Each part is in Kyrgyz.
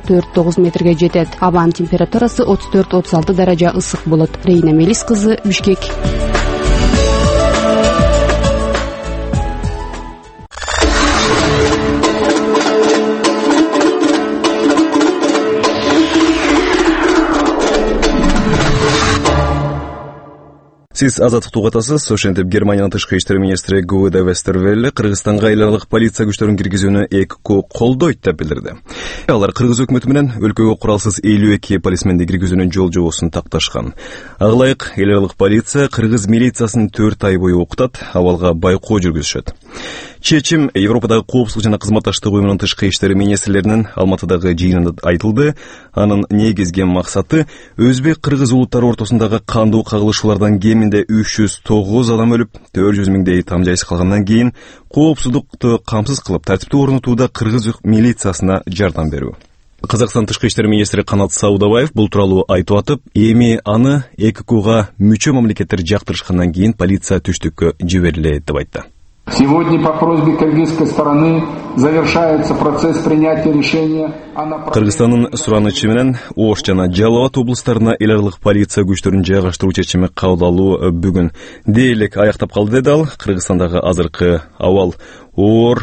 4-9 метрге жетет. Абанын температурасы 34-36 даража ысык болот. Рейна Мелис кызы, Бишкек. Сиз азаттыктуу угатасыз. Ошентип Германиянын тышкы иштер министри Гуида Вестервелле Кыргызстанга эларлык полиция күчтөрүн киргизүүнү ЭКК колдойт деп билдирди. Алар Кыргыз өкмөтү менен өлкөгө куралсыз 52 полисменди киргизүүнүн жол-жобосун такташкан. Агылайык, эларлык полиция Кыргыз милициясын 4 ай бою окутат, абалга байкоо жүргүзүшөт. Чечим Европадагы коопсуздук жана кызматташтык уюмунун тышкы иштер министрлеринин Алматыдагы жыйынында айтылды. Анын негизги максаты өзбек кыргыз улуттары ортосундагы кандуу кагылышуулардан кеминде 309 адам өлүп, 400 миңдей там жайсыз калгандан кийин коопсуздукту камсыз кылып, тартипти орнотууда кыргыз милициясына жардам берүү. Казакстан тышкы иштер министри Канат Саудабаев бул тууралуу айтып атып, эми аны ЭККга мүчө мамлекеттер жактырышкандан кийин полиция түштүккө жиберилет деп айтты. Сегодня по просьбе кыргызской стороны завершается процесс принятия решения о Кыргызстандын суранычы менен Ош жана Жалал Абад облустарына эларлык полиция күчтөрүн жайгаштыруу чечими кабыл алуу бүгүн дээрлик аяктап калды деди ал. Кыргызстандагы азыркы абал оор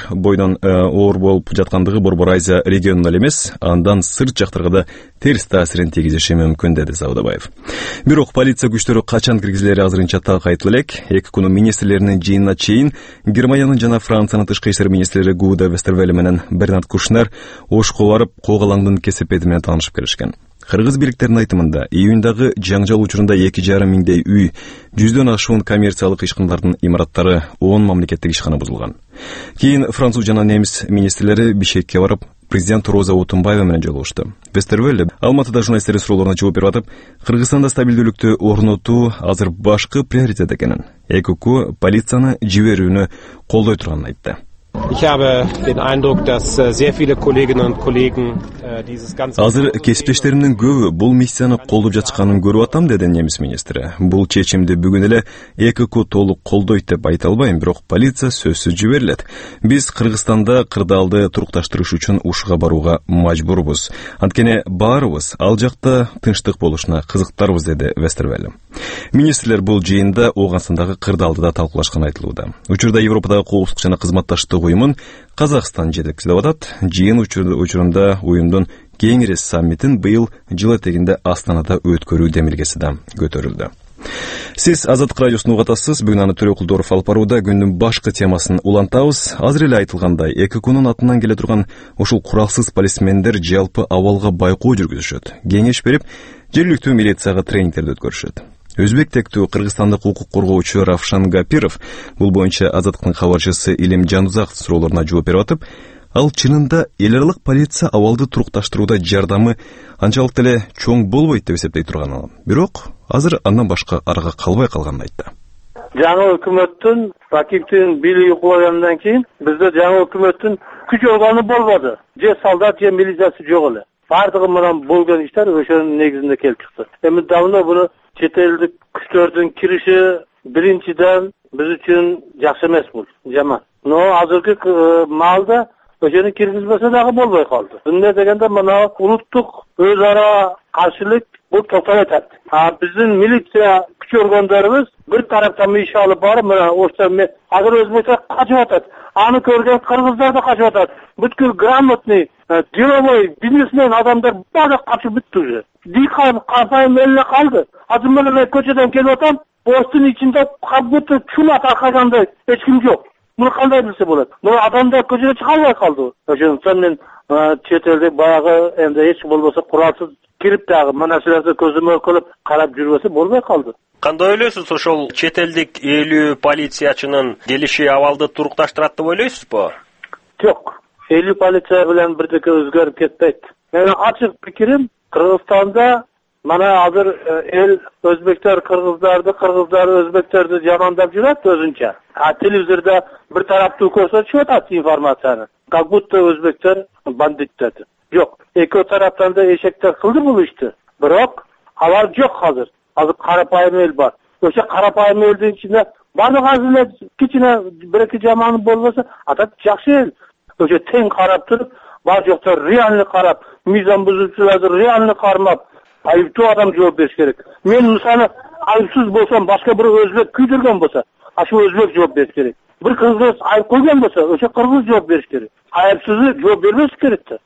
болуп жаткандыгы Борбор Азия регионуна эле эмес, андан сырт жактарга да терс таасирин тийгизиши мүмкүн деди Саудабаев. Бирок полиция күчтөрү качан киргизилери азырынча так айтылып элек. ЭККнын министрлеринин жыйынына чейин Германиянын жана Франциянын тышкы иштер министрлери Гуда Вестервелле менен Бернард Кушнер Ошко барып Когалаңдын кесепети менен таанышып келишкен. Кыргыз бийликтеринин айтымында июндагы жаңжал учурунда 2,5 миңдей үй, 100дөн ашуун коммерциялык ишканалардын имараттары, 10 мамлекеттик ишкана бузулган. Кийин француз жана немис министрлери Бишкекке барып, президент Роза Отунбаева менен жолугушты. Вестервелле Алматыда журналисттердин суроолоруна жооп берип атып, Кыргызстанда стабилдүүлүктү орнотуу азыр башкы приоритет экенин, ЭКК полицияны жиберүүнү колдой турганын айтты. Ich habe den Eindruck, dass sehr viele Kolleginnen und Kollegen dieses ganze Азыр кесиптештеримдин көбү бул миссияны колдоп жатышканын көрүп атам деди немис министри. Бул чечимди бүгүн эле ЭКК толук колдойт деп айта албайм, бирок полиция сөзсүз жиберилет. Биз Кыргызстанда кырдаалды турукташтырыш үчүн ушуга барууга мажбурбуз. Анткени баарыбыз ал жакта тынчтык болушуна кызыктарбыз деди Вестервелле. Министрлер бул жыйында Ооганстандагы кырдаалды да талкуулашканы айтылууда. Учурда Европадагы коопсуздук жана кызматташтык уюмун Казакстан жетекчилеп атат. Жыйын учурунда уюмдун кеңири саммитин быйыл жыл этегинде Астанада өткөрүү демилгеси да көтөрүлдү. Сиз Азаттык радиосун угатасыз. Бүгүн аны Төрө Кулдоров алып барууда. Күндүн башкы темасын улантабыз. Азыр эле айтылгандай, ЭККнын атынан келе турган ушул куралсыз полисмендер жалпы абалга байкоо жүргүзүшөт. Кеңеш берип, жергиликтүү милицияга тренингтерди өткөрүшөт. Өзбек тектүү Кыргызстандык укук коргоочу Равшан Гапиров бул боюнча Азаттыктын кабарчысы Илим Жанузак суроолоруна жооп берип атып, ал чынында эларлык полиция абалды турукташтырууда жардамы анчалык деле чоң болбойт деп эсептей турганын, бирок азыр андан башка арга калбай калганын айтты. Жаңы өкмөттүн ракиптин бийлиги кулагандан кийин бизде жаңы өкмөттүн күч органы болбоду. Же солдат, же милициясы жок эле. Бардыгы менен болгон иштер ошонун негизинде келип чыкты. Эми давно буну чет элдик күчтөрдүн кириши биринчиден биз үчүн жакшы эмес, бул жаман. Но азыркы маалда ошону киргизбесе дагы болбой калды. Эмне дегенде мына улуттук өз ара каршылык бул токтоп атат. Биздин милиция күч органдарыбыз бир тараптан иш алып барып, мына оштон азыр өзбектер качып атат. Аны көргөн кыргыздар да качып атат. Бүткүл грамотный, деловой, бизнесмен адамдар баары качып бүттү уже. Дийхан капайым эле калды. Азыр мен көчөдөн келип атам, оштун ичинде как будто чума таркагандай эч ким жок. Муну кандай билсе болот? Мына адамдар көчөгө чыга албай калды. Ошондуктан мен чет элде баягы энди эч болбосо куралсыз кирип дагы мына нерселерди көзөмөл кылып карап жүрбөсө болбой калды. Кандай ойлойсуз, ошол чет элдик 50 полициячынын келиши абалды турукташтырат деп ойлойсузбу? Жок. 50 полиция менен бирдеке өзгөрүп кетпейт. Менин ачык пикирим, Кыргызстанда мана азыр эл өзбектер кыргыздар өзбектерди жамандап жүрөт өзүнчө. Телевизордо бир тараптуу көрсөтүп атат информацияны. Как будто өзбектер бандиттер. Жок. Эки тараптан да эшектер кылды бул ишти. Бирок алар жок азыр. Азыр карапайым эл бар. Ошо карапайым элдин ичинде бардык азыр кичине бир-эки жаманы болбосо атат жакшы эл. Ошо тең карап туруп, бар жокта реальный карап, мыйзам бузуучуларды реальный кармап, айыптуу адам жооп бериш керек. Мен мисалы айыпсыз болсам, башка бир өзбек күйдүргөн болсо, ошо өзбек жооп бериш керек. Bir kırgız ayıp koygan bolsa, o'sha kırgız жооп бериш керек. Ayıpsızı жооп бербеш керек да.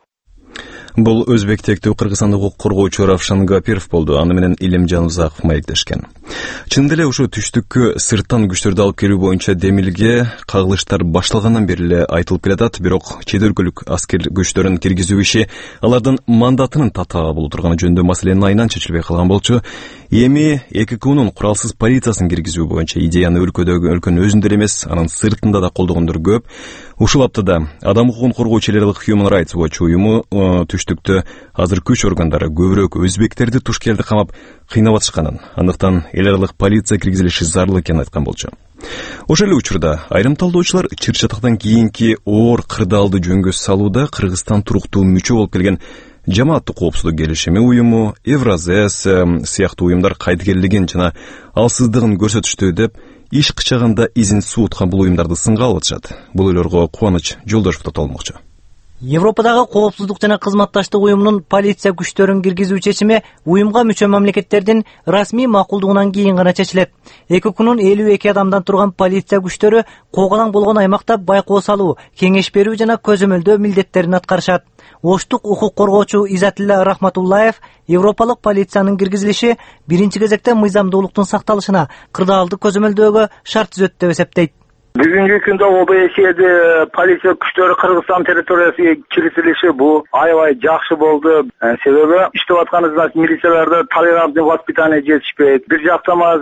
Бул өзбек тектүү кыргызстандык укук коргоочу Равшан Гапиров болду. Аны менен Илим Жанузаков маектешкен. Чын деле ушу түштүккө сырттан күчтөрдү алып келүү боюнча демилге кагылыштар башталгандан бери эле айтылып келатат, бирок чет өлкөлүк аскер күчтөрүн киргизүү иши алардын мандатынын татаага боло турганы жөнүндө маселенин айынан чечилбей калган болчу. Эми ЭККУнун куралсыз полициясын киргизүү боюнча идеяны өлкөнүн өзүндө эмес, анын сыртында да колдогондор көп. Ушул аптада Адам укугун коргоочу эл аралык Human Rights Watch уюму түштүктө азыр күч органдары көбүрөөк өзбектерди туш келди камап кыйнап атышканын, андыктан эл аралык полиция киргизилиши зарыл экенин айткан болчу. Ошол эле учурда айрым талдоочулар чыр-чатактан кийинки оор кырдаалды жөнгө салууда Кыргызстан туруктуу мүчө болуп келген Жамааттык коопсуздук келишими уюму, Евразес сыяктуу уюмдар кайдыгерлигин жана алсыздыгын көрсөтүштү деп иш кычаганда изин сууткан бул уюмдарды сынга алып атышат. Бул ойлорго Кубаныч Жолдошев токтолмокчу. Европадагы коопсуздук жана кызматташтык уюмунун полиция күчтөрүн киргизүү чечими уюмга мүчө мамлекеттердин расмий макулдугунан кийин гана чечилет. ЭККУнун 52 адамдан турган полиция күчтөрү коогалаң болгон аймакта байкоо салуу, кеңеш берүү жана көзөмөлдөө милдеттерин аткарышат. Оштук укук коргоочу Изатилла Рахматуллаев Европалык полициянын киргизилиши биринчи кезекте мыйзамдуулуктун сакталышына, кырдаалды көзөмөлдөөгө шарт түзөт деп эсептейт. Бүгүнкү күндө ОБСЕде полиция күчтөрү Кыргызстан территориясына киргизилиши бул аябай жакшы болду. Себеби иштеп атканыбыз милицияларда толерантный воспитание жетишпейт. Бир жактама,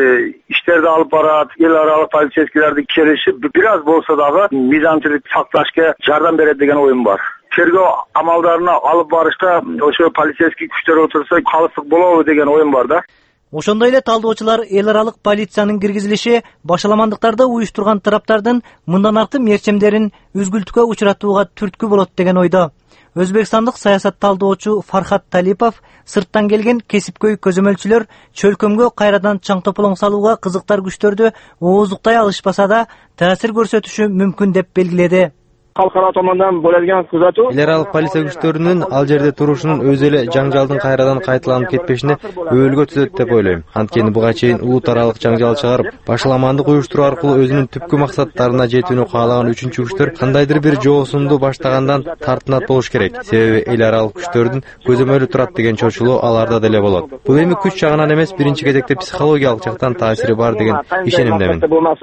иштерди алып барат, эл аралык полицейскийлерди келиши бир аз болсо дагы мыйзамчылык сакташка жардам берет деген оюм бар. Тергөө амалдарына алып барышта ошо полицейский күчтөр отурса калыстык болобу деген оюм бар да. Ошондой эле талдоочулар эл аралык полициянын киргизилиши башаламандыктарды уюштурган тараптардын мындан арты мерчемдерин үзгүлтүккө учуратууга түрткү болот деген ойдо. Өзбекстандык саясат талдоочу Фархат Талипов сырттан келген кесипкөй көзөмөлчүлөр чөлкөмгө кайрадан чаң тополоң салууга кызыктар күчтөрдү ооздуктай алышпаса да таасир көрсөтүшү мүмкүн деп белгиледи. Халкара tomonidan bo'ladigan kuzatuv эл аралык полиция күчтөрүнүн ал жерде турушунун өзү эле жаңжалдын кайрадан кайталанып кетпешине өбөлгө түзөт деп ойлойм. Анткени буга чейин улут аралык жаңжал чыгарып, башаламандык уюштуруу аркылуу өзүнүн түпкү максаттарына жетүүнү каалаган үчүнчү күчтөр кандайдыр бир жоосунду баштагандан тартынат болуш керек. Себеби эл аралык күчтөрдүн көзөмөлү турат деген чочулуу аларда деле болот. Бул эми күч жагынан эмес, биринчи кезекте психологиялык жактан таасири бар деген ишенимдемин.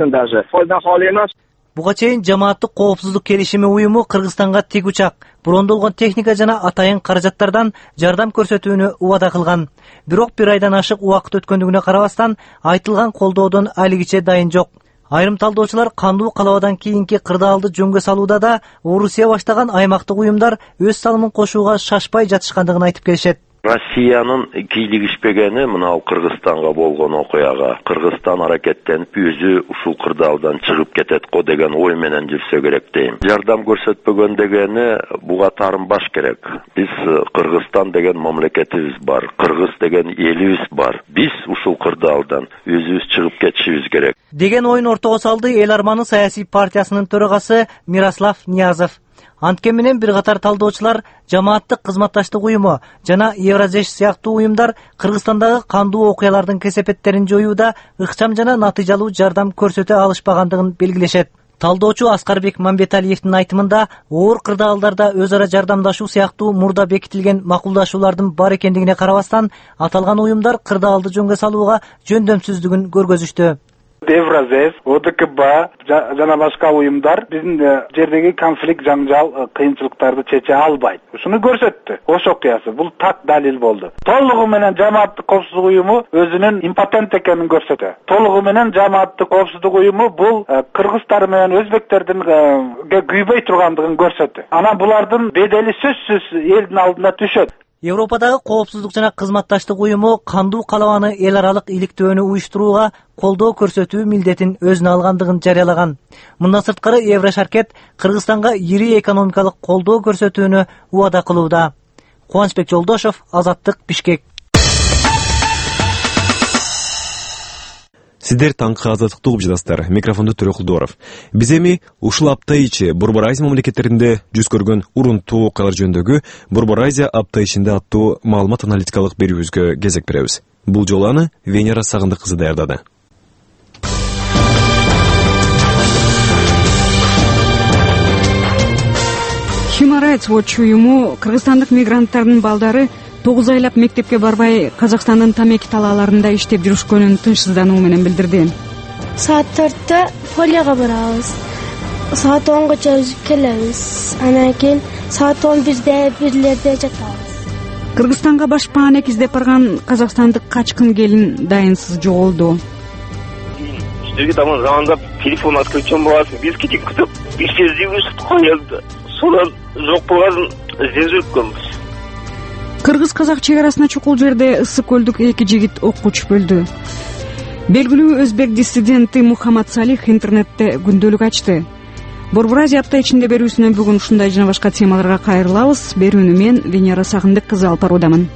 Буга чейин Жамааттык коопсуздук келишими уюму Кыргызстанга тик учак, брондолгон техника жана атайын каражаттардан жардам көрсөтүүнү убада кылган. Бирок бир айдан ашык убакыт өткөндүгүнө карабастан айтылган колдоодон алигиче дайын жок. Айрым талдоочулар кандуу калабадан кийинки кырдаалды жөнгө салууда да Орусия баштаган аймактык уюмдар өз салымын кошууга шашпай жатышкандыгын айтып келишет. Россиянын кийлигишпегени мына Кыргызстанга болгон окуяга Кыргызстан аракеттенип өзү ушул кырдаалдан чыгып кетет го деген ой менен жүрсө керек дейм. Жардам көрсөтпөгөн дегени буга тарынбаш керек. Биз Кыргызстан деген мамлекетибиз бар, Кыргыз деген элибиз бар. Биз ушул кырдаалдан өзүбүз чыгып кетишибиз керек деген оюн ортого салды Эл Арманы саясий партиясынын төрагасы Мирослав Ниязов. Анткен менен бир катар талдоочулар Жамааттык кызматташтык уюму жана Евразеш сыяктуу уюмдар Кыргызстандагы кандуу окуялардын кесепеттерин жоюуда ыкчам жана натыйжалуу жардам көрсөтө алышпагандыгын белгилешет. Талдоочу Аскарбек Мамбеталиевдин айтымында оор кырдаалдарда өз ара жардамдашуу сыяктуу мурда бекитилген макулдашуулардын бар экендигине карабастан аталган уюмдар кырдаалды жөнгө салууга жөндөмсүздүгүн көргөзүштү. Евразес, ОДКБ жана башка уюмдар биздин жердеги конфликт, жаңжал, кыйынчылыктарды чече албайт. Ушуну көрсөттү. Ош окуясы бул так далил болду. Толугу менен Жамааттык коопсуздук уюму өзүнүн импотент экенин көрсөтөт. Толугу менен Жамааттык коопсуздук уюму бул кыргыздар менен өзбектердин күйбөй тургандыгын көрсөттү. Анан булардын бедели сөзсүз элдин алдына түшөт. Европадагы коопсуздук жана кызматташтык уюму кандуу калабаны эл аралык иликтөөнү уюштурууга колдоо көрсөтүү милдетин өзүнө алгандыгын жарыялаган. Мындан сырткары Еврошаркет Кыргызстанга ири экономикалык колдоо көрсөтүүнү убада кылууда. Кубанычбек Жолдошев, Азаттык, Бишкек. Сиздер таңкы азаттыкты угуп жатасыздар. Микрофонду Төрөкулдоров. Биз эми ушул апта ичи Борбор Азия мамлекеттеринде жүз көргөн урунтуу окуялар жөнүндөгү Борбор Азия апта ичинде аттуу маалымат аналитикалык берүүбүзгө кезек беребиз. Бул жолу аны Венера Сагындык кызы даярдады. Human Rights Watch уюму кыргызстандык мигранттардын балдары 9 айлап мектепке барбай Казакстандын тамеки талааларында иштеп жүрүшкөнүн тынчсыздануу менен билдирди. Саат 4-тө полияга барабыз. Саат 10-га үзүп келебиз. Анан кийин саат 11-де бирлерде жатабыз. Кыргызстанга башпаанек издеп барган казакстандык качкын келин дайынсыз жоголду. Сиздерге таман звондап, телефон отключен боласың. Биз кетип күтүп, иштердибиз коёбуз. Сонан жок болгонун іздеп жүргөнбүз. Кыргыз-казак чек-арасына чукул жерде ысык көлдүк эки жигит окко түшпөлдү. Белгилүү өзбек диссиденти Мухаммад Салих интернетте күндөлүк ачты. Борбор Азия апта ичинде берүүсүнөн бүгүн ушундай жана башка темаларга кайрылабыз. Берүүнү мен Венера Сагындык кызы алып баруудамын.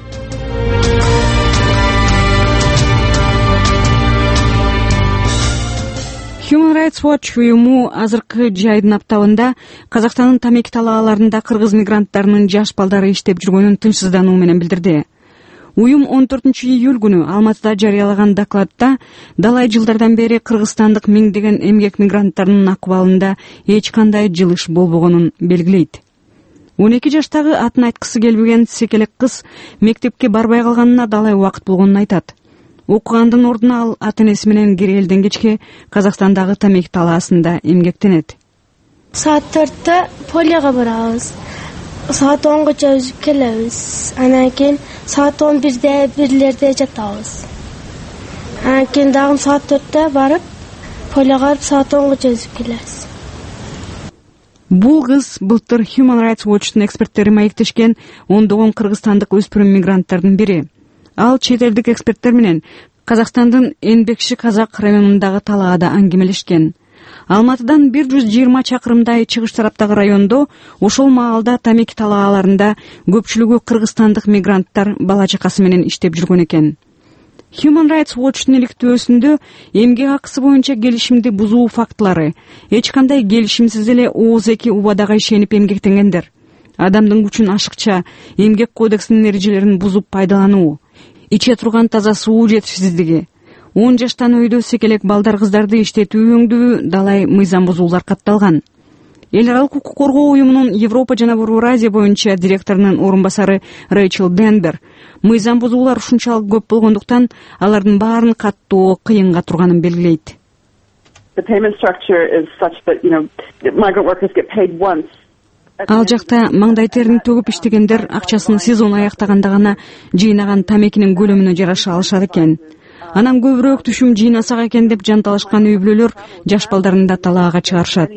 Human Rights Watch уюму азыркы жайдын аптабында Казакстандын тамеки талааларында кыргыз мигранттарынын жаш балдары иштеп жүргөнүн тынчсыздануу менен билдирди. Уюм 14-июль күнү Алматыда жарыялаган докладда далай жылдардан бери кыргызстандык миңдеген эмгек мигранттарынын акыбалында эч кандай жылыш болбогонун белгилейт. 12 жаштагы атын айткысы келбеген секелек кыз мектепке барбай калганына далай убакыт болгонун айтат. Окугандын ордуна ал ата-энеси менен кире элден кечке Казакстандагы тамеки талаасында эмгектенет. Саат 4-тө полияга барабыз. Саат 10-га үзүп келебиз. Анан кийин саат 11-де бирлерде жатабыз. Анан кийин дагы саат 4-тө барып, полияга барып саат 10-га үзүп келебиз. Бул кыз былтыр Human Rights Watch'тун эксперттери маектешкен ондогон кыргызстандык өспүрүм мигранттардын бири. Ал чет элдик эксперттер менен Казакстандын Энбекши Казак районундагы талаада аңгемелешкен. Алматыдан 120 чакырымдай чыгыш тараптагы райондо ошол маалда тамеки талааларында көпчүлүгү кыргызстандык мигранттар бала чакасы менен иштеп жүргөн экен. Human Rights Watch'тун иликтөөсүндө эмгек акысы боюнча келишимди бузуу фактылары, эч кандай келишимсиз эле ооз эки убадага ишенип эмгектенгендер, адамдын күчүн ашыкча эмгек кодексинин эрежелерин бузуп пайдалануу, иче турган таза суу жетишсиздиги, 10 жаштан өйдө секелек балдар кыздарды иштетүү өңдүү далай мыйзам бузуулар катталган. Эл аралык укук коргоо уюмунун Европа жана Борбор Азия боюнча директорунун орун басары Рэйчел Денбер мыйзам бузуулар ушунчалык көп болгондуктан алардын баарын каттоо кыйынга турганын белгилейт. Ал жакта маңдай терин төгүп иштегендер акчасын сезон аяктаганда гана жыйнаган тамекинин көлөмүнө жараша алышат экен. Анан көбүрөөк түшүм жыйнасак экен деп жанталашкан үй бүлөлөр жаш балдарын да талаага чыгарышат.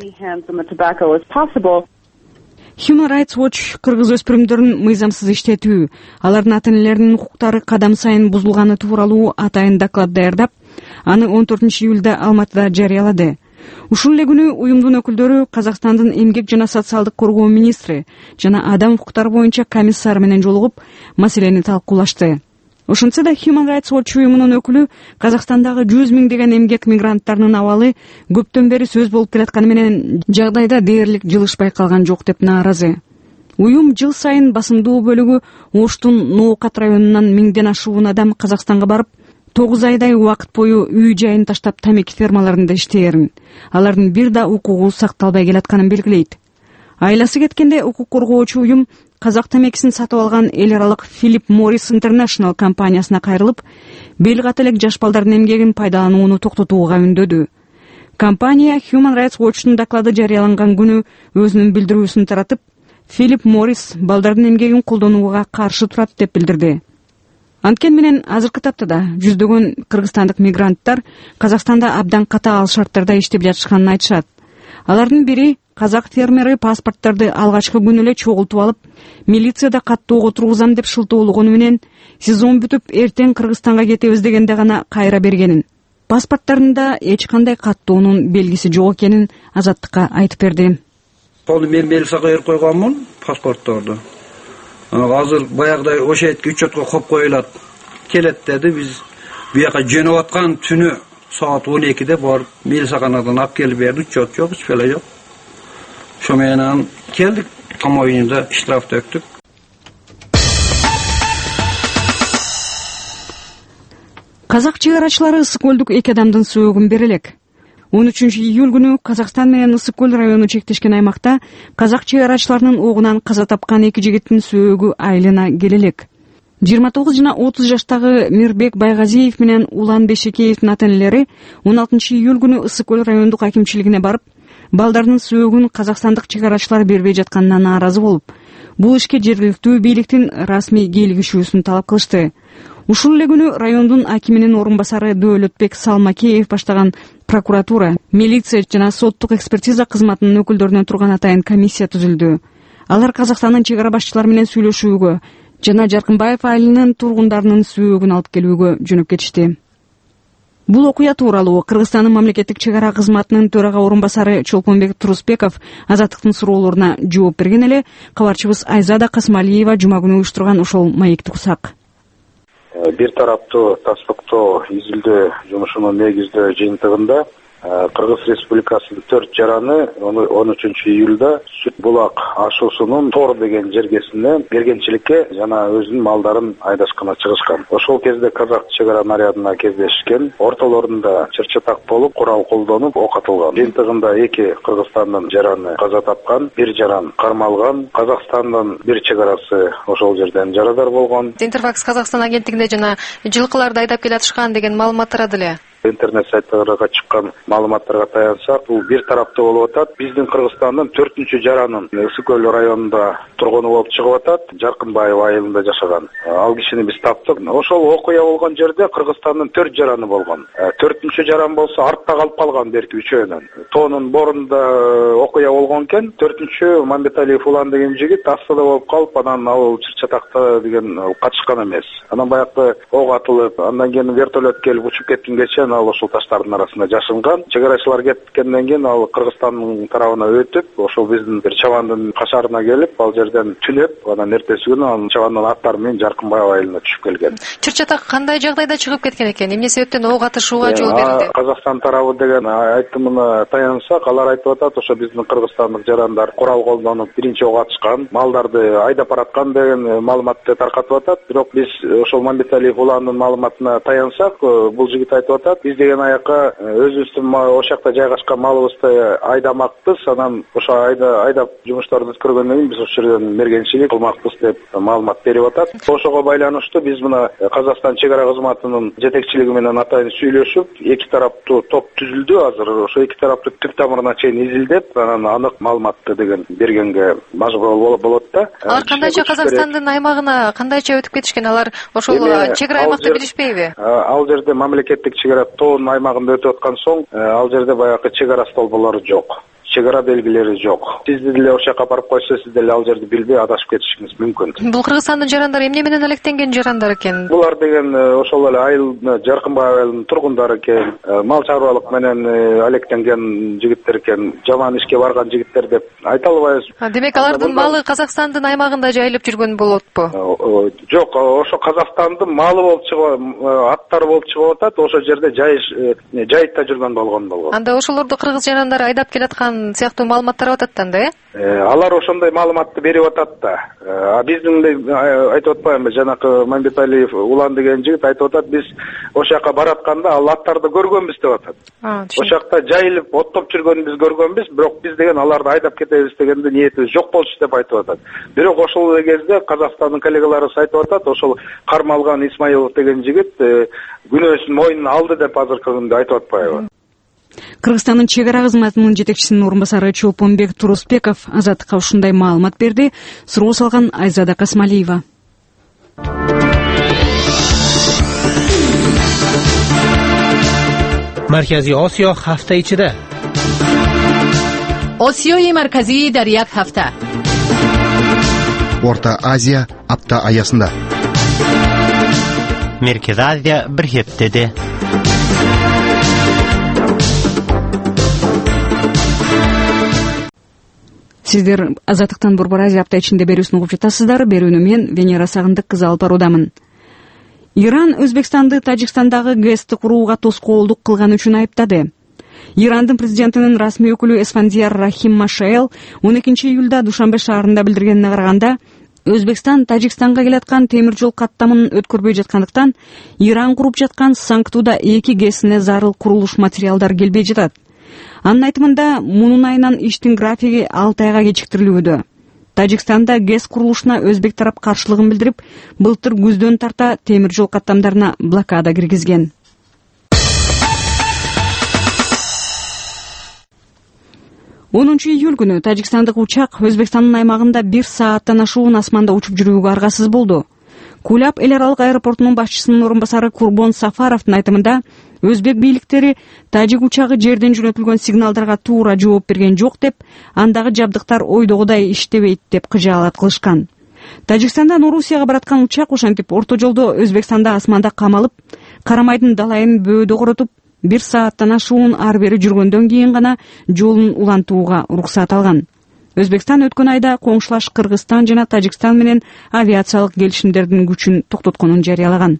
Human Rights Watch кыргыз өспүрүмдөрүн мыйзамсыз иштетүү, алардын ата-энелеринин укуктары кадам сайын бузулганы тууралуу атайын доклад даярдап, аны 14-июлда Алматыда жарыялады. Ушул эле күнү уюмдун өкүлдөрү Казакстандын эмгек жана социалдык коргоо министри жана адам укуктары боюнча комиссары менен жолугуп, маселени талкуулашты. Ошентсе да Human Rights Watch уюмунун өкүлү Казакстандагы 100 миңдеген эмгек мигранттарынын абалы көптөн бери сөз болуп келатканы менен жагдайда дээрлик жылыш байкалган жок деп нааразы. Уюм жыл сайын басымдуу бөлүгү Оштун Ноокат районунан 1000ден ашуун адам Казакстанга барып, 9 айдай убакыт бою үй жайын таштап тамеки фермаларында иштээрин, алардын бир да укугу сакталбай келатканын белгилейт. Айласы кеткенде укук коргоочу уюм казак тамекисин сатып алган эл аралык Philip Morris International компаниясына кайрылып, бел ката элек жаш балдардын эмгегин пайдаланууну токтотууга үндөдү. Компания Human Rights Watch'тун доклады жарыяланган күнү өзүнүн билдирүүсүн таратып, Philip Morris балдардын эмгегин колдонууга каршы турат деп билдирди. Анткени менен азыркы таптада жүздөгөн кыргызстандык мигранттар Казакстанда абдан катаал шарттарда иштеп жатышканын айтышат. Алардын бири казак фермери паспорттарды алгачкы күнү эле чогултуп алып, милицияда каттоого тургузам деп шылтоологону менен сезон бүтүп эртең Кыргызстанга кетебиз дегенде гана кайра бергенин, паспорттарында эч кандай каттоонун белгиси жок экенин Азаттыкка айтып берди. Мен милицияга берип койгонмун паспортторду. Азыр баягыдай ошо этке учетко коюп коюлат. Келет деди, биз буяка жөнөп аткан түнү saat 12'de barıp Melisakanadan alıp gelip verdik. Yok, hiç böyle yok. Şu menен geldik. Tam oyununda iştiraf döktük. Казак чыгарачылары ысык көлдүк 2 адамдын сөөгүн бере элек. 13-июль күнү Казакстан менен Ысык көл району чектешкен аймакта казак чыгарачыларынын огунан каза тапкан 2 жигиттин сөөгү айлана келе элек. 29 жана 30 жаштагы Мирбек Байгазиев менен Улан Бешекеевдин ата-энелери 16-июль күнү Ысык көл райондук акимчилигине барып, балдардын сөөгүн казакстандык чыгарачылар бербей жатканына нааразы болуп, бул ишке жергиликтүү бийликтин расмий кийлигишүүсүн талап кылышты. Ушул эле күнү райондун акиминин орун басары Дөөлөтбек Салмакеев баштаган прокуратура, милиция жана соттук экспертиза кызматынын өкүлдөрүнөн турган атайын комиссия түзүлдү. Алар Казакстандын чек ара башчылары менен сүйлөшүүгө жана Жаркынбаев айылынын тургундарынын сөөгүн алып келүүгө жөнөп кетишти. Бул окуя тууралуу Кыргызстандын мамлекеттик чек ара кызматынын төрага орун басары Чолпонбек Турусбеков Азаттыктын суроолоруна жооп берген эле кабарчыбыз Айзада Касмалиева жума күнү уюштурган ошол маекти уксак. Бир тараптуу таспыктоо изилдөө жумушунун негиздөө жыйынтыгында Кыргыз Республикасынын 4 жараны 13 июлда Сүт булак ашуусунун Тор деген жергесине бергенчиликке жана өзүнүн малдарын айдашкана чыгышкан. Ошол кезде казак чек ара нарядына кездешкен, ортолорунда чыр-чатак болуп, курал колдонуп ок атылган. Жыйынтыгында 2 Кыргызстандын жараны каза тапкан, 1 жаран кармалган. Казакстандын 1 чек арасы ошол жерден жарадар болгон. Интерфакс Казакстан агенттигинде жана жылкыларды айдап келатышкан деген маалымат тарады эле. Интернет сайттарга чыккан маалыматтарга таянсак, бул бир тараптуу болуп атат. Биздин Кыргызстандын 4-чү жаранын Ысык көл районунда тургуну болуп чыгып атат. Жаркынбаев айылында жашаган. Ал кишини биз таптык. Ошол окуя болгон жерде Кыргызстандын 4 жараны болгон. 4-чү жаран болсо артта калып калган берки үчөөнөн. Тоонун борунда окуя болгон экен. 4-чү Мамбеталиев Улан деген жигит астыда болуп калып, анан ал чыр-чатакта деген качкан эмес. Анан баягы ок атылып, андан кийин вертолет келип учуп кеткенге ал ошол таштардын арасында жашынган. Чек арачылар кеткенден кийин ал Кыргызстандын тарабына өтүп, ошол биздин бир чабандын кашарына келип, ал жерден түнөп, анан эртеси күнү ал чабандын аттары менен Жаркынбаев айылына түшүп келген. Чыр-чатак кандай жагдайда чыгып кеткен экен? Эмне себептен ок атышууга жол берилди? Казакстан тарабы деген айтымына таянсак, алар айтып атат, ошо биздин кыргызстандык жарандар курал колдонуп биринчи ок атышкан, малдарды айдап бараткан деген маалыматты таркатып атат. Бирок биз ошол Мамбеталиев Уландын маалыматына таянсак, бул жигит айтып атат, биз деген аяка өзүбүздүн ошол жакта жайгашкан малыбызды айдамакпыз, анан ошо айдап жумуштарды өткөргөндөн кийин биз ошол жерден мергенчилик кылмакпыз деп маалымат берип атат. Ошого байланыштуу биз мына Казакстан чек ара кызматынын жетекчилиги менен атайын сүйлөшүп, 2 тараптуу топ түзүлдү. Азыр ошо 2 тараптуу түп тамырына чейин изилдеп, анан анык маалыматты деген бергенге мажбур болот да. Алар кандайча Казакстандын аймагына кандайча өтүп кетишкен? Алар ошол чек ара аймакты билишпейби? Ал жерде мамлекеттик чек ара тоонун аймагында өтүп аткан соң, ал жерде баягы чек ара столболору жок. Чек ара белгилери жок. Сизди деле ошол жака барып койсо, сиз деле ал жерди билбей адашып кетишиңиз мүмкүн. Бул Кыргызстандын жарандары эмне менен алектенген жарандар экен? Булар деген ошол эле айыл Жаркынбаев айылынын тургундары экен, мал чарбалык менен алектенген жигиттер экен, жаман ишке барган жигиттер деп айта албайбыз. Демек алардын малы Казакстандын аймагында жайылып жүргөн болотпу? Жок, ошо Казакстандын малы болуп чыгып, аттары болуп чыгып атат, ошо жерде жайытта жүргөн болгон. Анда ошолорду кыргыз жарандары айдап келаткан сыяктуу маалымат тарап атат да, Алар ошондой маалыматты берип атат да. Биздин айтып атпаймынбы, жанакы Мамбеталиев Улан деген жигит айтып атат, биз ошол жака баратканда ал аттарды көргөнбүз деп атат. Ошол жакта жайылып оттоп жүргөнүн биз көргөнбүз, бирок биз деген аларды айдап кетебиз дегенде ниетибиз жок болчу деп айтып атат. Бирок ошол эле кезде Казакстандын коллегалары айтып атат, ошол кармалган Исмаилов деген жигит күнөөсүн мойнуна алды деп азыркы күндө айтып атпайбы. Кыргызстандын чек ара кызматынын жетекчисинин орун басары Чолпонбек Турусбеков Азаттыкка ушундай маалымат берди. Суроо салган Айзада Касмалиева. Markaziy Osiyo hafta ichida. Osiyoyi markaziy dar yak hafta. Orta Aziya hafta ayasında. Merkezi Aziya bir heptede. Сиздер Азаттыктан Борбор Азия апта ичинде берүүсүн угуп жатасыздар. Берүүнү мен Венера Сагындык кызы алып баруудамын. Иран Өзбекстанды Тажикстандагы ГЭСти курууга тоскоолдук кылганы үчүн айыптады. Ирандын президентинин расмий өкүлү Эсфандияр Рахим Машаэл 12 июлда Душанбе шаарында билдиргенине караганда, Өзбекстан Тажикстанга келаткан темир жол каттамын өткөрбөй жаткандыктан Иран куруп жаткан Санктуда 2 ГЭСине зарыл курулуш материалдар келбей жатат. Анын айтымында, мунун айынан иштин графиги 6 айга кечиктирилүүдө. Тажикстанда ГЭС курулушуна өзбек тарап каршылыгын билдирип, былтыр күздөн тарта темир жол каттамдарына блокада киргизген. Июль күнү Тажикстандык учак Өзбекстандын аймагында 1 сааттан ашуун асманда учуп жүрүүгө аргасыз болду. Кулап эл аралык аэропортунун башчысынын орун басары Курбон Сафаровдун айтымында, өзбек бийликтери тажик учагы жерден жөнөтүлгөн сигналдарга туура жооп берген жок деп, андагы жабдыктар ойдогудай иштебейт деп кыжаалат кылышкан. Тажикстандан Орусияга бараткан учак ошентип орто жолдо Өзбекстанда асманда камалып, Карамайдын далайын бөөдө коротуп, 1 сааттан ашуун ар бери жүргөндөн кийин гана жолун улантууга уруксат алган. Өзбекстан өткөн айда коңшулаш Кыргызстан жана Тажикстан менен авиациялык келишимдердин күчүн токтотконун жарыялаган.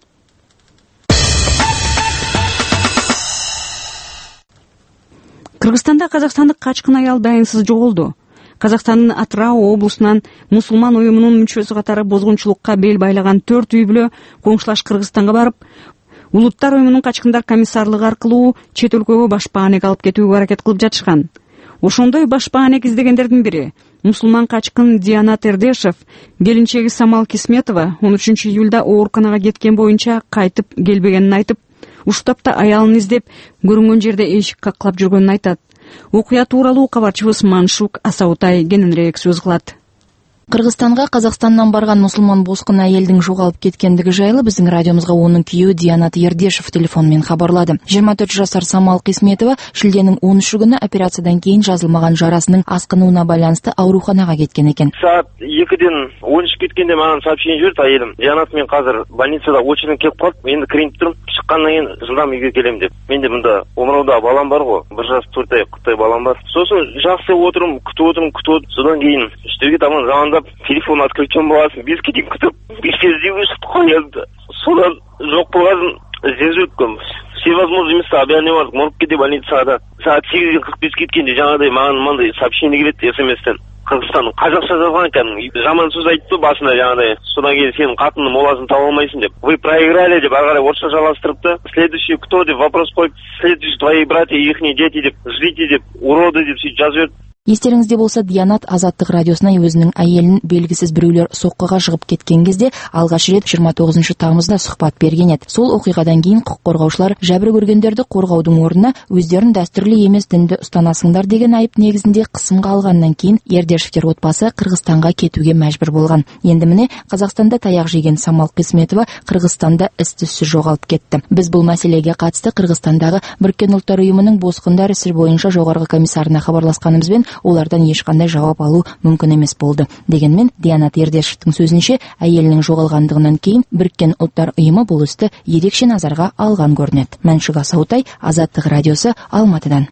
Кыргызстанда казакстандык качкын аял дайынсыз жоголду. Казакстандын Атрау облусунан мусулман уюмунун мүчөсү катары бозгунчулукка бел байлаган 4 үй бүлө коңшулаш Кыргызстанга барып, Улуттар уюмунун качкындар комиссарлыгы аркылуу чет өлкөгө башпаанек алып кетүүгө аракет кылып жатышкан. Ошондой башпаанек издегендердин бири мусулман качкын Дианат Эрдешев, келинчеги Самал Кисметова 13 июлда ооруканага кеткен боюнча кайтып келбегенин айтып, уштапта аялын издеп, көрүнгөн жерде эшик каклап жүргөнүн айтат. Окуя тууралуу кабарчыбыз Маншук Асаутай кененирээк сөз кылат. Кыргызстанга Казакстандан барган мусулман босқын әйелдин жоголуп кеткендиги жайлы биздин радиомузга онун күйөөү Дианат Ердешев телефон менен кабарлады. 24 жашар Самал Кисметова шилденин 13 күнү операциядан кийин жазылмаган жарасынын аскынууна байланыштуу ооруканага кеткен экен. Саат 2ден 13 кеткенде маған сообщение жиберди айылым. Дианат, мен казыр больницада очередь келип калып, енді кирип турум, чыккандан кийин жылдам үйгө келем деп. Менде мында омуроодо балам бар го, 1 жаш 4 ай кутай балам бар. Сосын жакшы отурум, күтүп отурум. Содан кийин иштеге таман звондап, телефон отключен боласың, без кетип күтүп, бешкезди уйшуп коёбуз. Содан жок болгон зензүрткөм. Всевозможные места объявление морг кете больницада. Саат 8:45 кеткенде жаңадай маған мындай сообщение келет СМСтен. Кыргызстан казакча жазган экен. Жаман сөз айтты басында жаңадай. Содан кийин сенин катыңдын моласын таба алмайсың деп. Вы проиграли деп ары карай орусча жалгастырыпты. Следующий кто деп вопрос коюп, следующий твои братья и ихние дети деп, ждите деп, уроды деп сөйтүп жазып берди. Естериңизде болса, Дианат Азаттык радиосуна өзүнүн айелин белгисиз бирөөлөр соккуга жыгып кеткен кезде алгач рет 29 тамызда сухбат берген эди. Сол окуйгадан кийин укук коргоочулар жабыр көргөндөрдү коргоодун ордуна өздөрүн дастурлуу эмес динди устанасыңдар деген айып негизинде кысымга алгандан кийин Ердешевтер отбасы Кыргызстанга кетүүгө мажбур болгон. Энди міне Казакстанда таяк жеген Самал Кисметова Кыргызстанда із-түзсүз жоголуп кетти. Биз бул маселеге катысты Кыргызстандагы Бириккен Улуттар уюмунун боскундар иши боюнча жогорку комиссарына кабарласканыбызбен олардан ешкандай жауап алуу мүмкүн эмес болду. Дегенмен Дианат Ердешевтин сөзүнчө, айелинин жоголгандыгынан кийин Бириккен Улуттар уюму бул істі ерекше назарга алган көрүнөт. Маншук Асаутай, Азаттык радиосу, Алматыдан.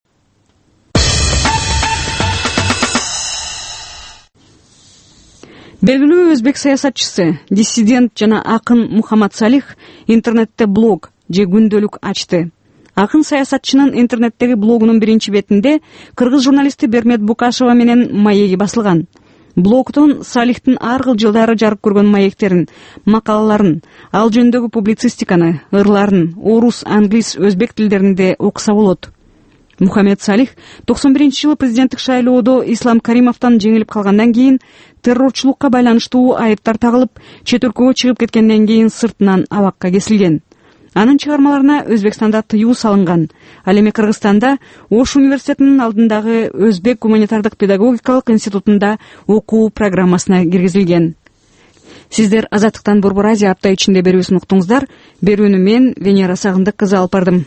Белгилүү өзбек саясатчысы, диссидент жана акын Мухаммад Салих интернетте блог же күндөлүк ачты. Акын саясатчынын интернеттеги блогунун биринчи бетинде кыргыз журналисти Бермет Букашева менен маеги басылган. Блогтон Салихтин ар кыл жылдары жарык көргөн маектерин, макалаларын, ал жөнүндөгү публицистиканы, ырларын орус, англис, өзбек тилдеринде окуса болот. Мухаммед Салих 91-жылы президенттик шайлоодо Ислам Каримовдон жеңилип калгандан кийин террорчулукка байланыштуу айыптар тагылып, чет өлкөгө чыгып кеткенден кийин сыртынан абакка кесилген. Анын чыгармаларына Өзбекстанда тыюу салынган. Ал эми Кыргызстанда Ош университетинин алдындагы Өзбек гуманитардык педагогикалык институтунда окуу программасына киргизилген. Сиздер Азаттыктан Борбор Азия апта ичинде берүүсүн уктуңуздар. Берүүнү мен Венера Сагындык кызы алып бардым.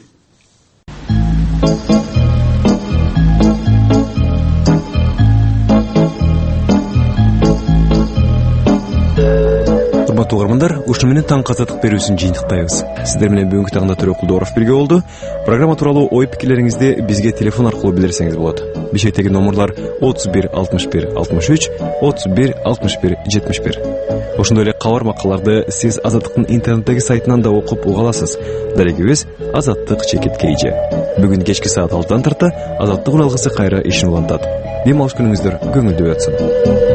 Урматтуу угармандар, ушуну менен таң казаттык берүүсүн жыйынтыктайбыз. Сиздер менен бүгүнкү таңда Төрөк Кулдоров бирге болду. Программа тууралуу ой пикирлериңизди бизге телефон аркылуу билдирсеңиз болот. Бишкектеги номерлар 31 61 63, 31 61 71. Ошондой эле кабар макалларды сиз Азаттыктын интернеттеги сайтынан да окуп уга аласыз. Дарегибиз azattik.kj. Бүгүн кечки саат 6-дан тарта Азаттык уралгысы кайра ишин улантат. Дем алыш күнүңүздөр көңүлдүү өтсүн.